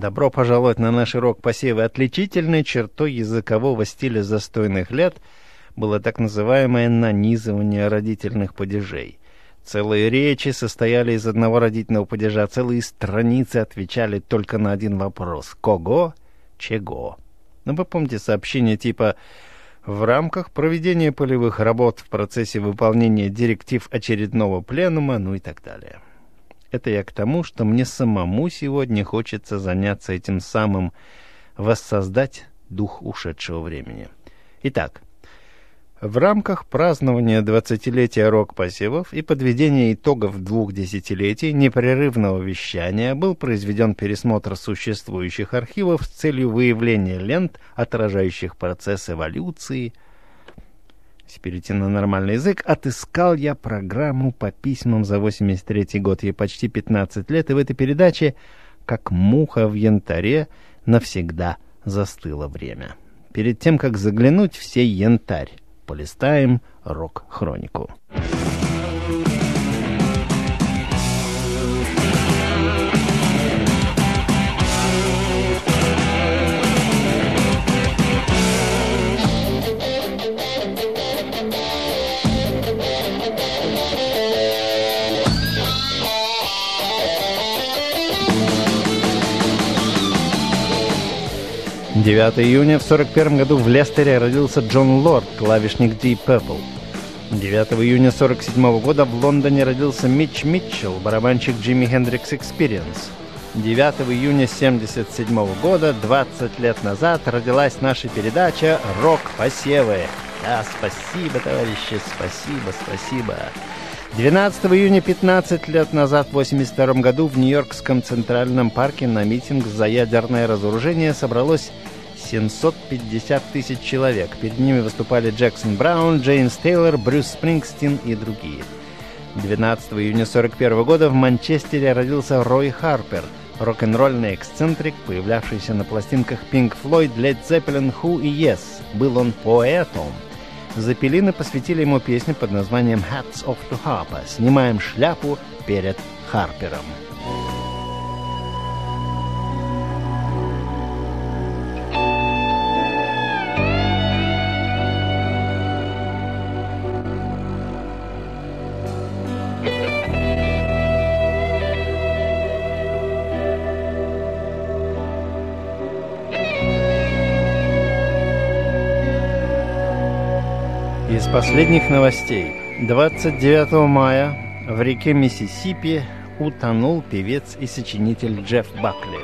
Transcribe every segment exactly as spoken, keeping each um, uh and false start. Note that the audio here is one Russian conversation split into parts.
Добро пожаловать на наши рок-посевы. Отличительной чертой языкового стиля застойных лет было так называемое нанизывание родительных падежей. Целые речи состояли из одного родительного падежа, целые страницы отвечали только на один вопрос: «Кого? Чего?». Ну, вы помните сообщения типа «В рамках проведения полевых работ в процессе выполнения директив очередного пленума», ну и так далее. Это я к тому, что мне самому сегодня хочется заняться этим самым, воссоздать дух ушедшего времени. Итак, в рамках празднования двадцатилетия рок-посевов и подведения итогов двух десятилетий непрерывного вещания был произведен пересмотр существующих архивов с целью выявления лент, отражающих процесс эволюции. Если перейти на нормальный язык, отыскал я программу по письмам за восемьдесят третий год. Ей почти пятнадцать лет, и в этой передаче, как муха в янтаре, навсегда застыло время. Перед тем, как заглянуть в сей янтарь, полистаем рок-хронику. девятого июня в сорок первом году в Лестере родился Джон Лорд, клавишник Deep Purple. девятого июня сорок седьмого года в Лондоне родился Митч Митчелл, барабанщик Jimi Hendrix Experience. девятого июня семьдесят седьмого года, двадцать лет назад, родилась наша передача «Рок-посевы». Да, спасибо, товарищи, спасибо, спасибо. двенадцатого июня пятнадцать лет назад, в восемьдесят втором году, в Нью-Йоркском Центральном парке на митинг за ядерное разоружение собралось семьсот пятьдесят тысяч человек. Перед ними выступали Джексон Браун, Джеймс Тейлор, Брюс Спрингстин и другие. двенадцатого июня сорок первого года в Манчестере родился Рой Харпер, рок-н-ролльный эксцентрик, появлявшийся на пластинках Pink Floyd, Led Zeppelin, Who и Yes. Был он поэтом. Запелины посвятили ему песню под названием «Hats off to Harper» — «Снимаем шляпу перед Харпером». Из последних новостей. двадцать девятого мая в реке Миссисипи утонул певец и сочинитель Джефф Бакли.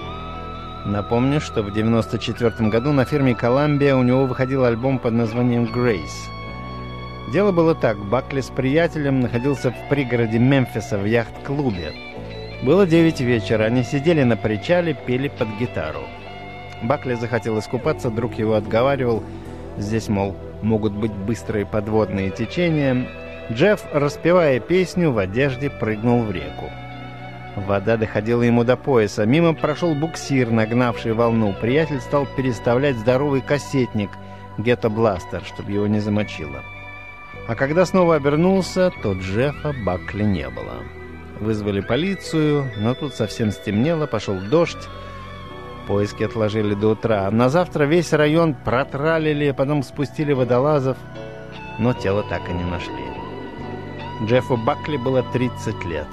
Напомню, что в девяносто четвёртом году на фирме Columbia у него выходил альбом под названием «Grace». Дело было так. Бакли с приятелем находился в пригороде Мемфиса в яхт-клубе. Было девять вечера, они сидели на причале, пели под гитару. Бакли захотел искупаться, друг его отговаривал. Здесь, мол, могут быть быстрые подводные течения. Джефф, распевая песню, в одежде прыгнул в реку. Вода доходила ему до пояса. Мимо прошел буксир, нагнавший волну. Приятель стал переставлять здоровый кассетник гетто-бластер, чтобы его не замочило. А когда снова обернулся, то Джеффа Бакли не было. Вызвали полицию, но тут совсем стемнело, пошел дождь. Поиски отложили до утра. На завтра весь район протралили, потом спустили водолазов, но тело так и не нашли. Джеффу Бакли было тридцать лет.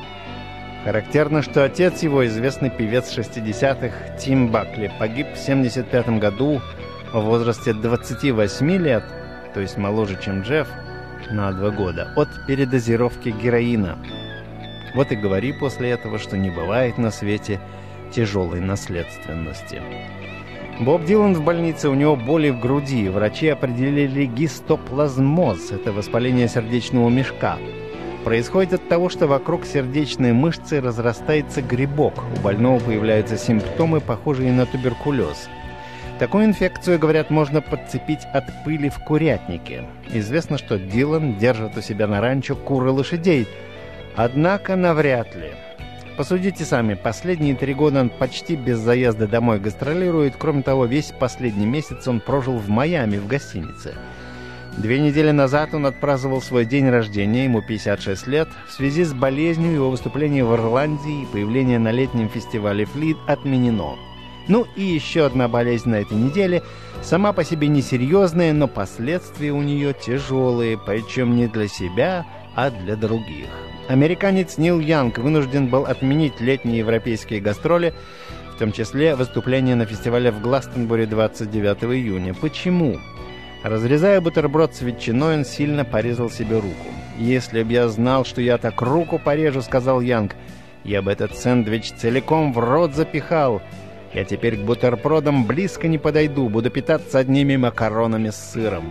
Характерно, что отец его, известный певец шестидесятых Тим Бакли, погиб в семьдесят пятом году в возрасте двадцати восьми лет, то есть моложе, чем Джефф, на два года, от передозировки героина. Вот и говори после этого, что не бывает на свете тяжелой наследственности. Боб Дилан в больнице, у него боли в груди. Врачи определили гистоплазмоз, это воспаление сердечного мешка. Происходит от того, что вокруг сердечной мышцы разрастается грибок. У больного появляются симптомы, похожие на туберкулез. Такую инфекцию, говорят, можно подцепить от пыли в курятнике. Известно, что Дилан держит у себя на ранчо кур и лошадей. Однако навряд ли. Посудите сами, последние три года он почти без заезда домой гастролирует. Кроме того, весь последний месяц он прожил в Майами в гостинице. Две недели назад он отпраздновал свой день рождения, ему пятьдесят шесть лет. В связи с болезнью его выступление в Ирландии и появление на летнем фестивале «Флит» отменено. Ну и еще одна болезнь на этой неделе, сама по себе несерьезная, но последствия у нее тяжелые, причем не для себя, а для других. Американец Нил Янг вынужден был отменить летние европейские гастроли, в том числе выступление на фестивале в Гластонбури двадцать девятого июня. Почему? Разрезая бутерброд с ветчиной, он сильно порезал себе руку. «Если б я знал, что я так руку порежу, — сказал Янг, — я бы этот сэндвич целиком в рот запихал. Я теперь к бутербродам близко не подойду, буду питаться одними макаронами с сыром».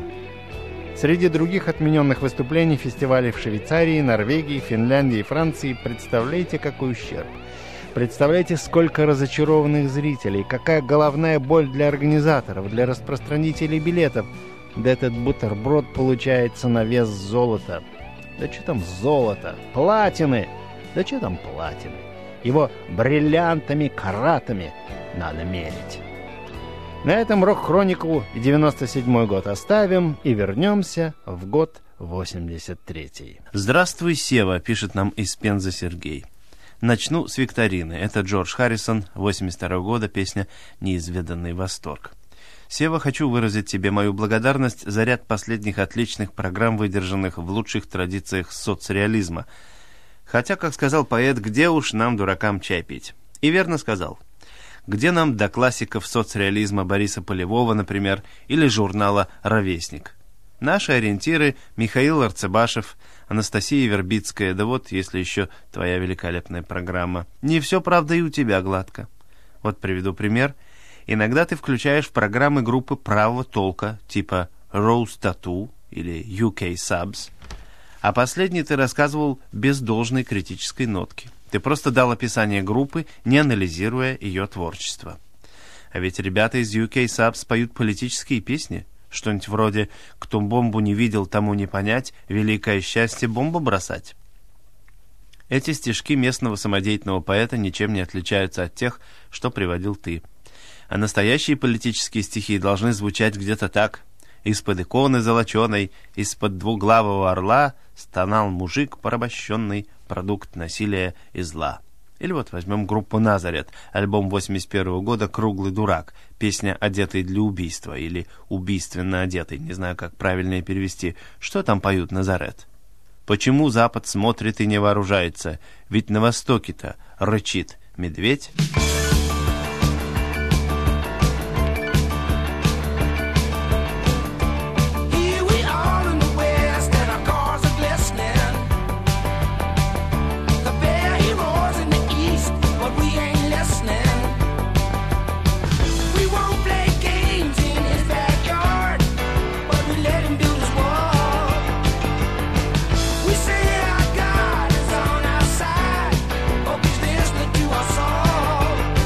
Среди других отмененных выступлений фестивалей в Швейцарии, Норвегии, Финляндии и Франции представляете, какой ущерб. Представляете, сколько разочарованных зрителей, какая головная боль для организаторов, для распространителей билетов. Да этот бутерброд получается на вес золота. Да что там золото? Платины! Да что там платины? Его бриллиантами, каратами надо мерить. На этом рок-хронику девяносто седьмой год оставим и вернемся в год восемьдесят третий. Здравствуй, Сева, пишет нам из Пензы Сергей. Начну с викторины. Это Джордж Харрисон, восемьдесят второго года, песня «Неизведанный восторг». Сева, хочу выразить тебе мою благодарность за ряд последних отличных программ, выдержанных в лучших традициях соцреализма. Хотя, как сказал поэт, где уж нам, дуракам, чай пить? И верно сказал. Где нам до классиков соцреализма Бориса Полевого, например, или журнала «Ровесник»? Наши ориентиры — Михаил Арцебашев, Анастасия Вербицкая, да вот, если еще твоя великолепная программа. Не все, правда, и у тебя гладко. Вот приведу пример. Иногда ты включаешь в программы группы правого толка, типа Rose Tattoo или ю кей Subs, а последний ты рассказывал без должной критической нотки. Ты просто дал описание группы, не анализируя ее творчество. А ведь ребята из ю кей Subs поют политические песни. Что-нибудь вроде «Кто бомбу не видел, тому не понять, великое счастье бомбу бросать». Эти стишки местного самодеятельного поэта ничем не отличаются от тех, что приводил ты. А настоящие политические стихи должны звучать где-то так. «Из-под иконы золоченой, из-под двуглавого орла стонал мужик порабощенный, продукт насилия и зла». Или вот возьмем группу «Назарет», альбом восемьдесят первого года «Круглый дурак», песня «Одетый для убийства» или «Убийственно одетый», не знаю, как правильно перевести. Что там поют «Назарет»? Почему Запад смотрит и не вооружается? Ведь на Востоке-то рычит медведь. God is on our side. Hope he's listening to our song.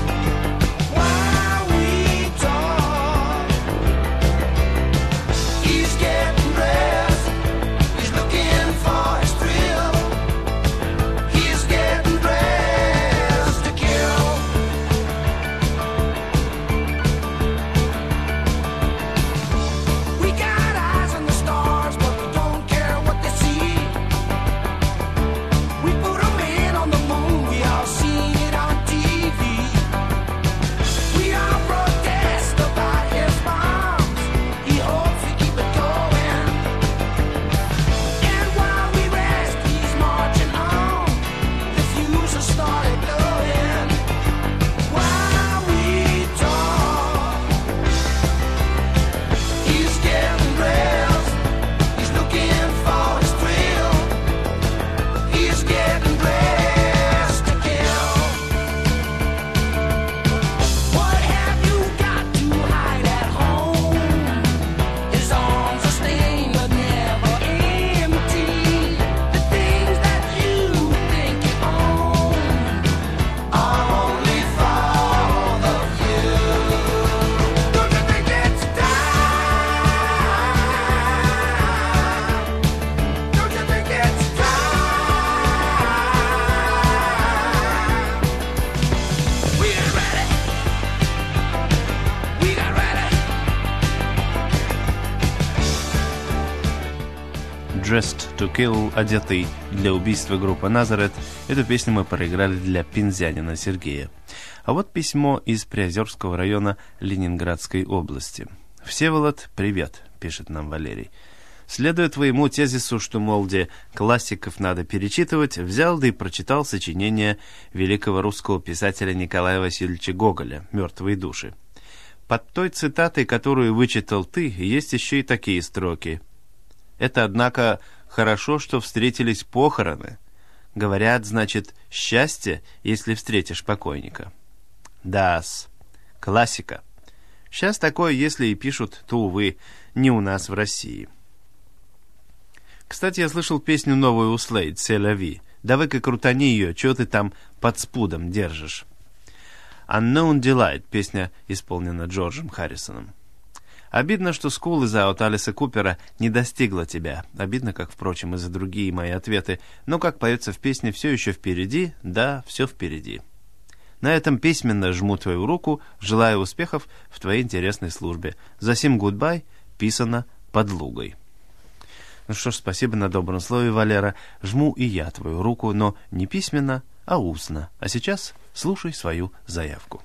Dressed to Kill, одетый для убийства, группа Nazareth. Эту песню мы проиграли для пензянина Сергея. А вот письмо из Приозерского района Ленинградской области. «Всеволод, привет», — пишет нам Валерий. «Следуя твоему тезису, что, мол, где классиков надо перечитывать, взял да и прочитал сочинение великого русского писателя Николая Васильевича Гоголя «Мертвые души». Под той цитатой, которую вычитал ты, есть еще и такие строки. Это, однако, хорошо, что встретились похороны. Говорят, значит, счастье, если встретишь покойника». Да-с, классика. Сейчас такое, если и пишут, то, увы, не у нас в России. Кстати, я слышал песню новую у Slade, «C'est la vie». Давай-ка крутани ее, чего ты там под спудом держишь. «Unknown Delight», песня исполнена Джорджем Харрисоном. Обидно, что School is Out Алиса Купера не достигла тебя. Обидно, как, впрочем, и за другие мои ответы. Но, как поется в песне, все еще впереди, да, все впереди. На этом письменно жму твою руку, желаю успехов в твоей интересной службе. Засим гудбай, писано под лугой. Ну что ж, спасибо на добром слове, Валера. Жму и я твою руку, но не письменно, а устно. А сейчас слушай свою заявку.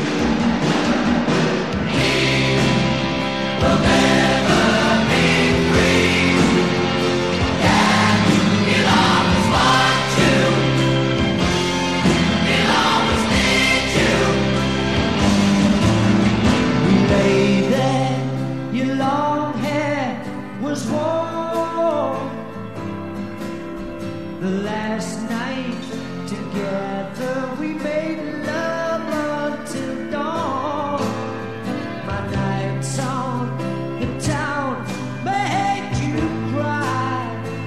Last night together we made love until dawn. My nights on the town made you cry.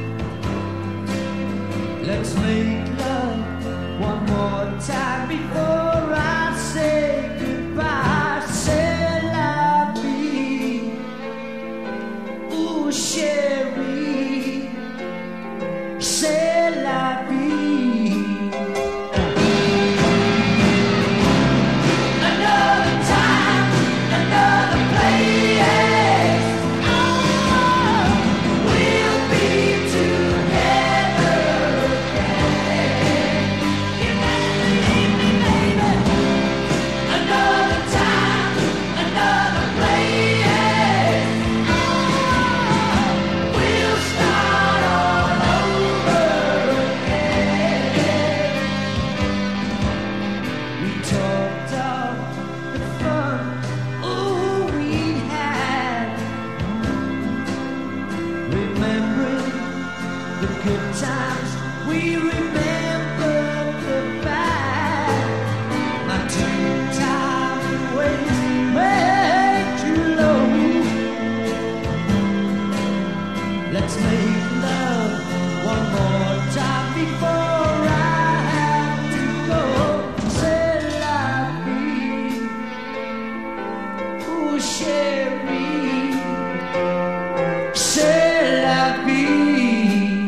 Let's make love one more time before I say goodbye. C'est la vie, ooh chérie, c'est la vie. Another time, another place. Oh, we'll be together again. You better believe me, baby. Another time, another place. Oh, we'll start all over again. We talked of the fun, ooh, we had, remembering the good times, we remembered the bad. My two tired ways made you low. Let's make love one more time before I have to go. C'est la vie, ooh chérie, c'est la vie.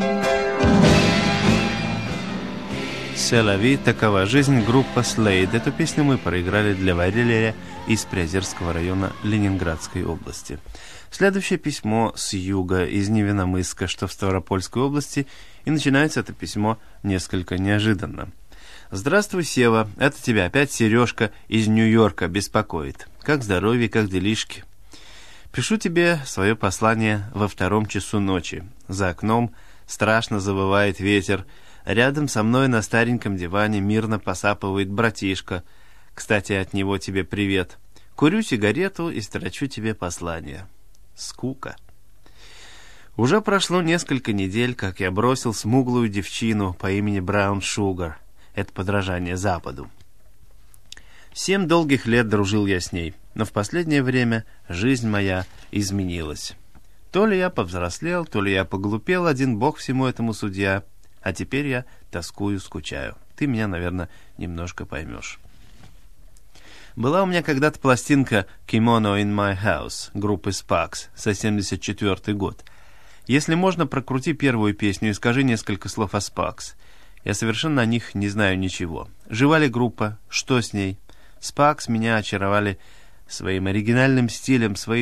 «C'est la vie, такова жизнь», группа Slade. Эту песню мы проиграли для Валерия из Приозерского района Ленинградской области. Следующее письмо с юга, из Невиномысска, что в Ставропольской области, и начинается это письмо несколько неожиданно. «Здравствуй, Сева, это тебя опять Сережка из Нью-Йорка беспокоит. Как здоровье, как делишки? Пишу тебе свое послание во втором часу ночи. За окном страшно завывает ветер. Рядом со мной на стареньком диване мирно посапывает братишка. Кстати, от него тебе привет. Курю сигарету и строчу тебе послание. Скука. Уже прошло несколько недель, как я бросил смуглую девчину по имени Браун Шугар. Это подражание Западу. Семь долгих лет дружил я с ней, но в последнее время жизнь моя изменилась. То ли я повзрослел, то ли я поглупел, один бог всему этому судья, а теперь я тоскую, скучаю. Ты меня, наверное, немножко поймешь. Была у меня когда-то пластинка «Kimono in my house» группы Sparks за семьдесят четвёртый год. Если можно, прокрути первую песню и скажи несколько слов о Sparks. Я совершенно о них не знаю ничего. Жива ли группа? Что с ней? Sparks меня очаровали своим оригинальным стилем, своим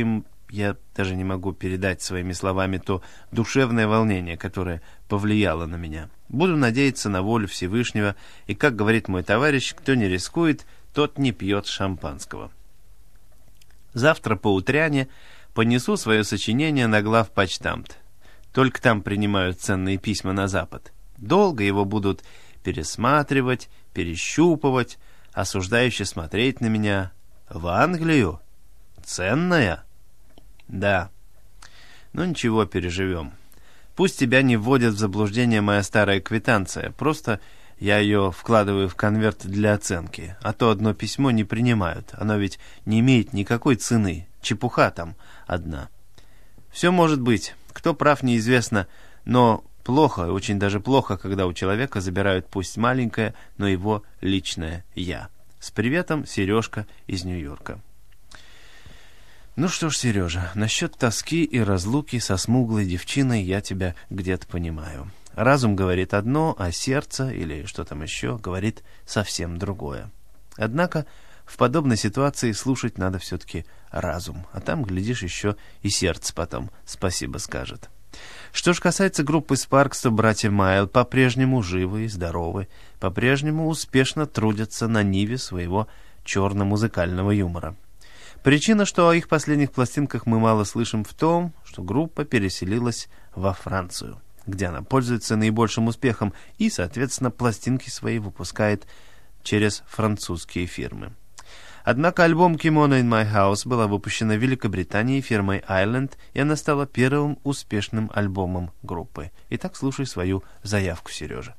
Я даже не могу передать своими словами то душевное волнение, которое повлияло на меня. Буду надеяться на волю Всевышнего, и, как говорит мой товарищ, кто не рискует, тот не пьет шампанского. Завтра поутряне понесу свое сочинение на главпочтамт. Только там принимают ценные письма на Запад. Долго его будут пересматривать, перещупывать, осуждающе смотреть на меня. В Англию? Ценная? Да. Ну ничего, переживем. Пусть тебя не вводит в заблуждение моя старая квитанция. Просто я ее вкладываю в конверт для оценки. А то одно письмо не принимают. Оно ведь не имеет никакой цены. Чепуха там одна. Все может быть. Кто прав, неизвестно. Но плохо, очень даже плохо, когда у человека забирают пусть маленькое, но его личное «я». С приветом, Сережка из Нью-Йорка. Ну что ж, Сережа, насчет тоски и разлуки со смуглой девчиной я тебя где-то понимаю. Разум говорит одно, а сердце, или что там еще, говорит совсем другое. Однако в подобной ситуации слушать надо все-таки разум, а там, глядишь, еще и сердце потом спасибо скажет. Что ж касается группы Sparks, то братья Майл по-прежнему живы и здоровы, по-прежнему успешно трудятся на ниве своего черно-музыкального юмора. Причина, что о их последних пластинках мы мало слышим, в том, что группа переселилась во Францию, где она пользуется наибольшим успехом и, соответственно, пластинки свои выпускает через французские фирмы. Однако альбом «Kimono in My House» была выпущена в Великобритании фирмой Island, и она стала первым успешным альбомом группы. Итак, слушай свою заявку, Сережа.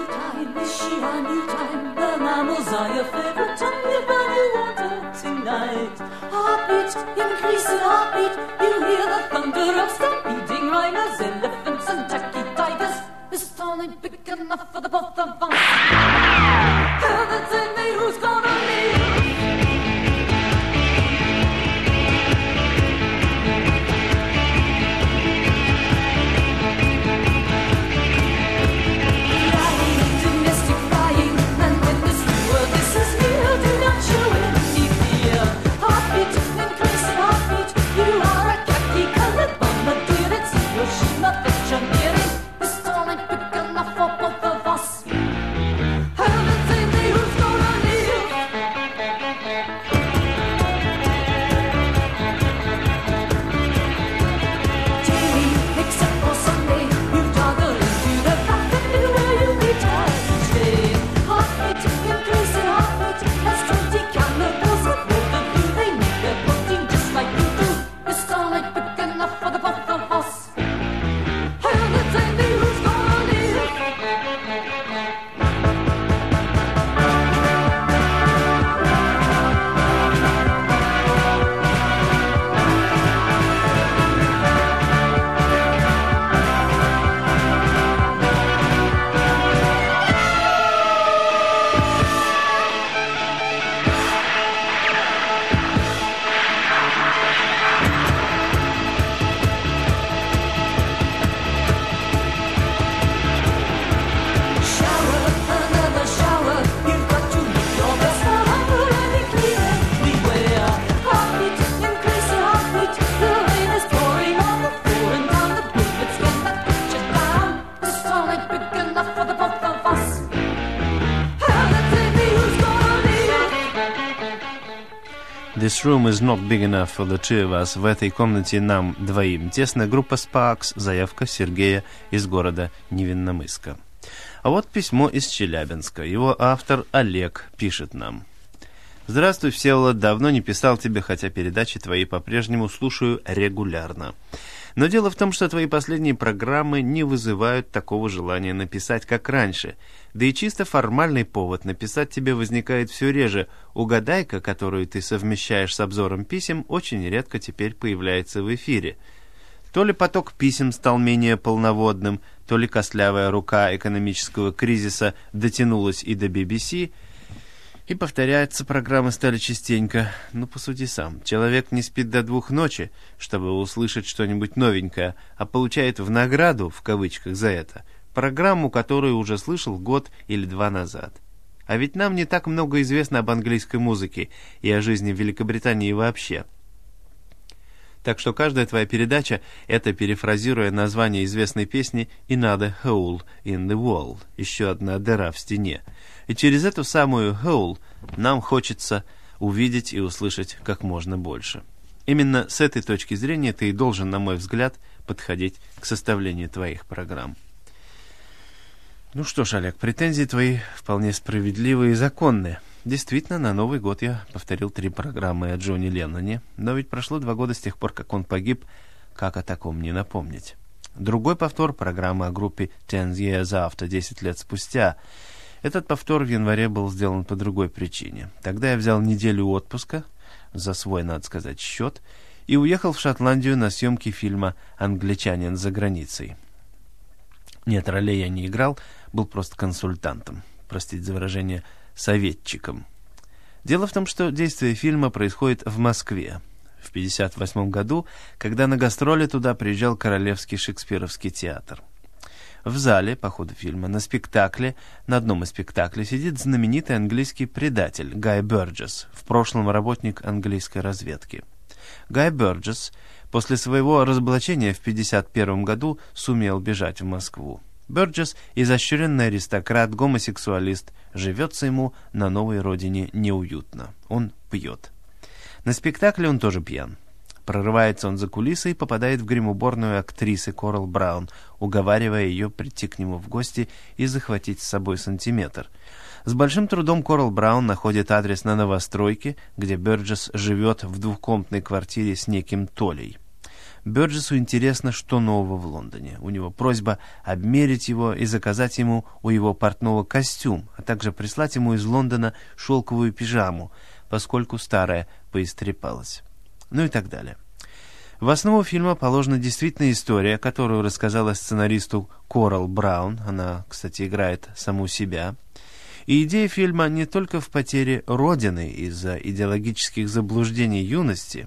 This room is not big enough for the two of us. В этой комнате нам двоим тесно. Группа Sparks. Заявка Сергея из города Невинномысска. А вот письмо из Челябинска. Его автор Олег пишет нам. Здравствуй, Всеволод. Давно не писал тебе, хотя передачи твои по-прежнему слушаю регулярно. Но дело в том, что твои последние программы не вызывают такого желания написать, как раньше. Да и чисто формальный повод написать тебе возникает все реже. Угадайка, которую ты совмещаешь с обзором писем, очень редко теперь появляется в эфире. То ли поток писем стал менее полноводным, то ли костлявая рука экономического кризиса дотянулась и до би би си, и повторяются программы стали частенько. Ну, посуди сам. Человек не спит до двух ночи, чтобы услышать что-нибудь новенькое, а получает в награду, в кавычках, за это, программу, которую уже слышал год или два назад. А ведь нам не так много известно об английской музыке и о жизни в Великобритании вообще. Так что каждая твоя передача — это, перефразируя название известной песни, «Another hole in the wall», еще одна дыра в стене. И через эту самую hole нам хочется увидеть и услышать как можно больше. Именно с этой точки зрения ты и должен, на мой взгляд, подходить к составлению твоих программ. Ну что ж, Олег, претензии твои вполне справедливые и законные. Действительно, на Новый год я повторил три программы о Джоне Ленноне, но ведь прошло два года с тех пор, как он погиб, как о таком не напомнить. Другой повтор — программа о группе Ten Years After, десять лет спустя. Этот повтор в январе был сделан по другой причине. Тогда я взял неделю отпуска, за свой, надо сказать, счет, и уехал в Шотландию на съемки фильма «Англичанин за границей». Нет, ролей я не играл, был просто консультантом, простите за выражение, советчиком. Дело в том, что действие фильма происходит в Москве в пятьдесят восьмом году, когда на гастроли туда приезжал Королевский шекспировский театр. В зале, по ходу фильма, на спектакле, на одном из спектаклей сидит знаменитый английский предатель Гай Бёрджесс, в прошлом работник английской разведки. Гай Бёрджесс после своего разоблачения в пятьдесят первом году сумел бежать в Москву. Бёрджесс – изощренный аристократ, гомосексуалист, живется ему на новой родине неуютно. Он пьет. На спектакле он тоже пьян. Прорывается он за кулисы и попадает в гримуборную актрисы Корал Браун, уговаривая ее прийти к нему в гости и захватить с собой сантиметр. С большим трудом Корал Браун находит адрес на новостройке, где Бёрджесс живет в двухкомнатной квартире с неким Толей. Бёрджессу интересно, что нового в Лондоне. У него просьба обмерить его и заказать ему у его портного костюм, а также прислать ему из Лондона шелковую пижаму, поскольку старая поистрепалась. Ну и так далее. В основу фильма положена действительно история, которую рассказала сценаристу Корал Браун. Она, кстати, играет саму себя. И идея фильма не только в потере Родины из-за идеологических заблуждений юности,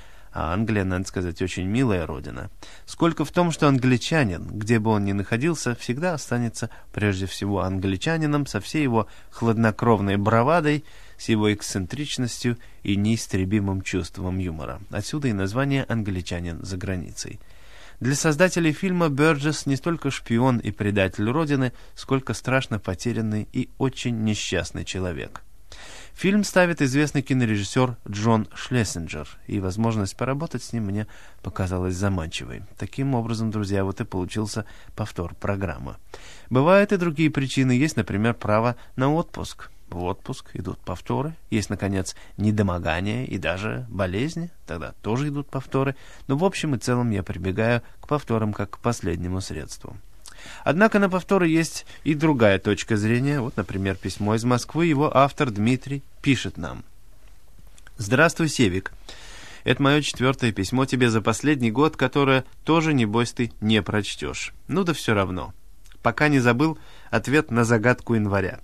а Англия, надо сказать, очень милая родина, сколько в том, что англичанин, где бы он ни находился, всегда останется прежде всего англичанином со всей его хладнокровной бравадой, с его эксцентричностью и неистребимым чувством юмора. Отсюда и название «Англичанин за границей». Для создателей фильма Бёрджесс не столько шпион и предатель Родины, сколько страшно потерянный и очень несчастный человек. Фильм ставит известный кинорежиссер Джон Шлессинджер, и возможность поработать с ним мне показалась заманчивой. Таким образом, друзья, вот и получился повтор программы. Бывают и другие причины. Есть, например, право на отпуск. В отпуск идут повторы. Есть, наконец, недомогание и даже болезни. Тогда тоже идут повторы. Но в общем и целом я прибегаю к повторам как к последнему средству. Однако на повторы есть и другая точка зрения. Вот, например, письмо из Москвы. Его автор Дмитрий пишет нам. «Здравствуй, Севик. Это мое четвертое письмо тебе за последний год, которое тоже, небось, ты не прочтешь. Ну да все равно. Пока не забыл ответ на загадку января.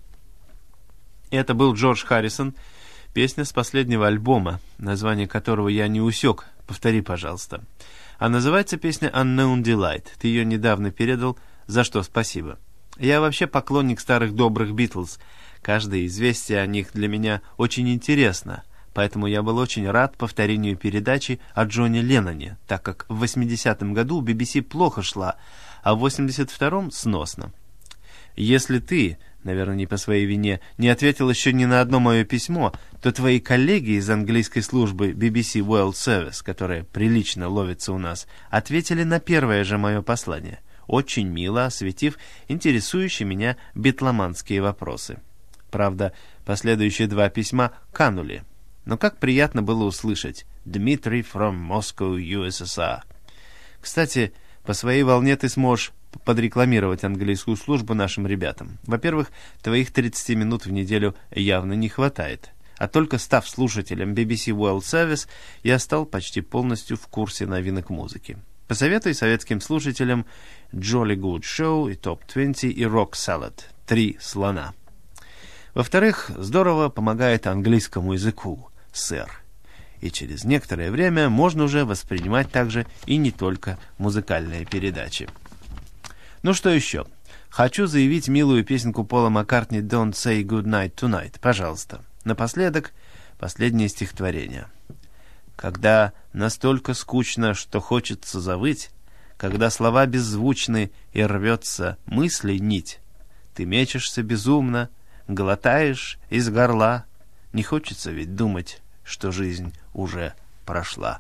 Это был Джордж Харрисон, песня с последнего альбома, название которого я не усек. Повтори, пожалуйста. А называется песня Unknown Delight. Ты ее недавно передал, за что спасибо. Я вообще поклонник старых добрых Битлз. Каждое известие о них для меня очень интересно, поэтому я был очень рад повторению передачи о Джоне Ленноне, так как в восьмидесятом году би би си плохо шла, а в восемьдесят втором сносно. Если ты, наверное, не по своей вине, не ответил еще ни на одно мое письмо, то твои коллеги из английской службы би би си World Service, которая прилично ловится у нас, ответили на первое же мое послание, очень мило осветив интересующие меня битломанские вопросы. Правда, последующие два письма канули, но как приятно было услышать «Дмитрий from Moscow, ю эс эс ар». Кстати, по своей волне ты сможешь подрекламировать английскую службу нашим ребятам. Во-первых, твоих тридцати минут в неделю явно не хватает. А только став слушателем би би си World Service, я стал почти полностью в курсе новинок музыки. Посоветуй советским слушателям Jolly Good Show и Top двадцать и Rock Salad. Три слона. Во-вторых, здорово помогает английскому языку, сэр. И через некоторое время можно уже воспринимать также и не только музыкальные передачи. Ну что еще? Хочу заявить милую песенку Пола Маккартни «Don't say good night tonight». Пожалуйста. Напоследок, последнее стихотворение. Когда настолько скучно, что хочется завыть, когда слова беззвучны и рвется мысли нить, ты мечешься безумно, глотаешь из горла. Не хочется ведь думать, что жизнь уже прошла.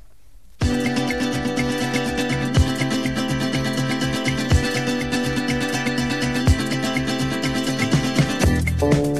Thank you.